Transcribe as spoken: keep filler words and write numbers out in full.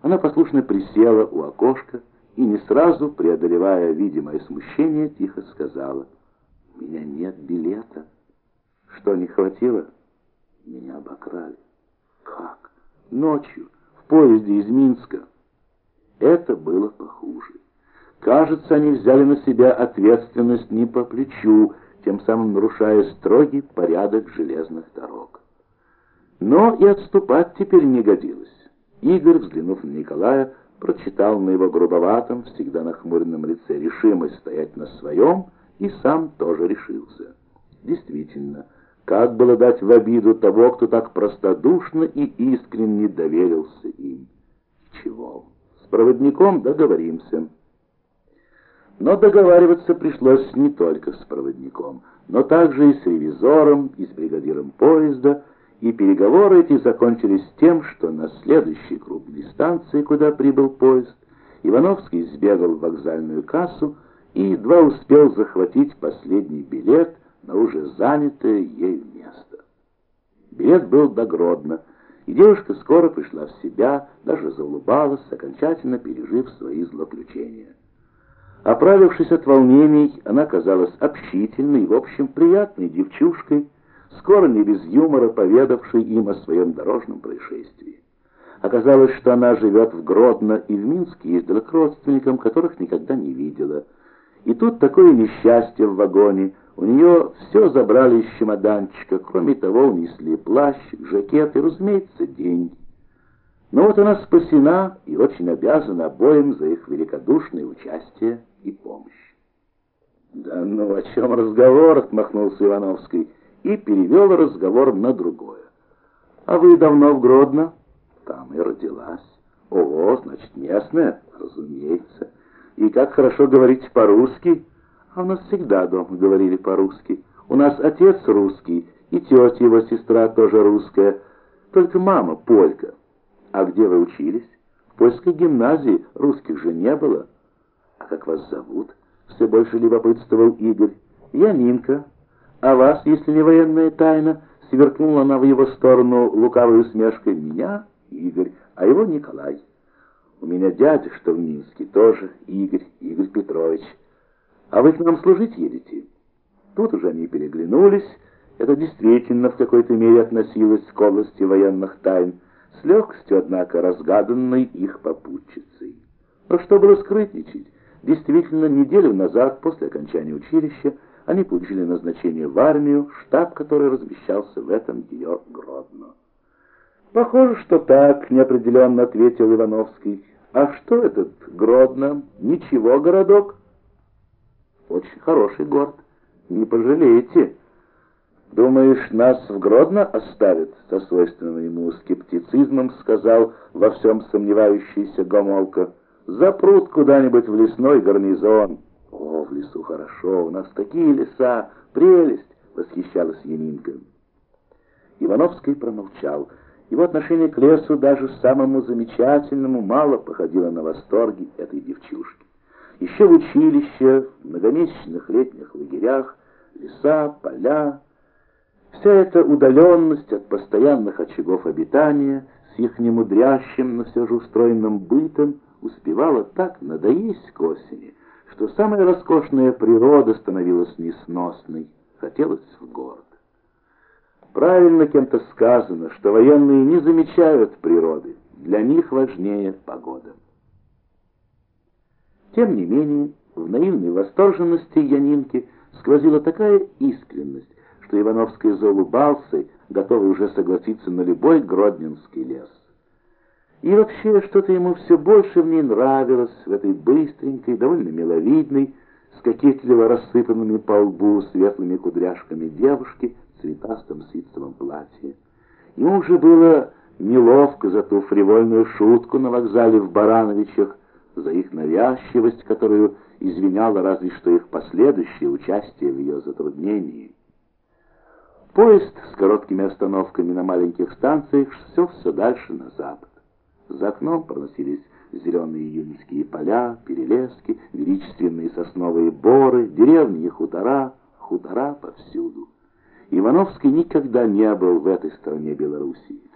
Она послушно присела у окошка и, не сразу преодолевая видимое смущение, тихо сказала: «У меня нет билета». «Что, не хватило?» «Меня обокрали». «Как?» «Ночью, в поезде из Минска». Это было похуже. Кажется, они взяли на себя ответственность не по плечу, тем самым нарушая строгий порядок железных дорог. Но и отступать теперь не годилось. Игорь, взглянув на Николая, прочитал на его грубоватом, всегда нахмуренном лице решимость стоять на своем, и сам тоже решился. Действительно, как было дать в обиду того, кто так простодушно и искренне доверился им? Чего? С проводником договоримся. Но договариваться пришлось не только с проводником, но также и с ревизором, и с бригадиром поезда, и переговоры эти закончились тем, что на следующей крупной станции, куда прибыл поезд, Ивановский сбегал в вокзальную кассу и едва успел захватить последний билет на уже занятое ею место. Билет был до Гродно, и девушка скоро пришла в себя, даже заулыбалась, окончательно пережив свои злоключения. Оправившись от волнений, она казалась общительной и, в общем, приятной девчушкой, скоро не без юмора поведавшей им о своем дорожном происшествии. Оказалось, что она живет в Гродно и в Минске ездила к родственникам, которых никогда не видела. И тут такое несчастье в вагоне. У нее все забрали из чемоданчика, кроме того унесли плащ, жакет и, разумеется, деньги. Но вот она спасена и очень обязана обоим за их великодушное участие и помощь. «Да ну, о чем разговор?» — отмахнулся Ивановский и перевел разговор на другое. «А вы давно в Гродно?» «Там и родилась». «Ого, значит, местная?» «Разумеется. И как хорошо говорите по-русски?» «А у нас всегда дома говорили по-русски. У нас отец русский, и тетя его сестра тоже русская, только мама полька». «А где вы учились?» «В польской гимназии, русских же не было». «А как вас зовут?» — все больше любопытствовал Игорь. «Я Нинка. А вас, если не военная тайна?» — сверкнула она в его сторону лукавой усмешкой. «Меня Игорь, а его Николай. У меня дядя, что в Минске, тоже Игорь, Игорь Петрович. А вы к нам служить едете?» Тут уже они переглянулись. Это действительно в какой-то мере относилось к области военных тайн, с легкостью, однако, разгаданной их попутчицей. Но что было скрытничать? Действительно, неделю назад, после окончания училища, они получили назначение в армию, штаб которой размещался в этом ее Гродно. «Похоже, что так», — неопределенно ответил Ивановский. «А что этот Гродно? Ничего, городок?» «Очень хороший город. Не пожалеете». «Думаешь, нас в Гродно оставят?» — со свойственным ему скептицизмом сказал во всем сомневающийся Гомолка. «Запрут куда-нибудь в лесной гарнизон». «О, в лесу хорошо, у нас такие леса, прелесть!» — восхищалась Янинка. Ивановский промолчал. Его отношение к лесу, даже самому замечательному, мало походило на восторги этой девчушки. Еще в училище, в многомесячных летних лагерях, леса, поля. Вся эта удаленность от постоянных очагов обитания с их немудрящим, но все же устроенным бытом успевала так надоесть к осени, что самая роскошная природа становилась несносной, хотелось в город. Правильно кем-то сказано, что военные не замечают природы, для них важнее погода. Тем не менее, в наивной восторженности Янинки сквозила такая искренность, что Ивановский заулыбался, готовый уже согласиться на любой гродненский лес. И вообще, что-то ему все больше в ней нравилось, в этой быстренькой, довольно миловидной, с кокетливо рассыпанными по лбу светлыми кудряшками девушки в цветастом ситцевом платье. Ему уже было неловко за ту фривольную шутку на вокзале в Барановичах, за их навязчивость, которую извиняла разве что их последующее участие в ее затруднении. Поезд с короткими остановками на маленьких станциях все все дальше на запад. За окном проносились зеленые июньские поля, перелески, величественные сосновые боры, деревни и хутора, хутора повсюду. Ивановский никогда не был в этой стороне Белоруссии.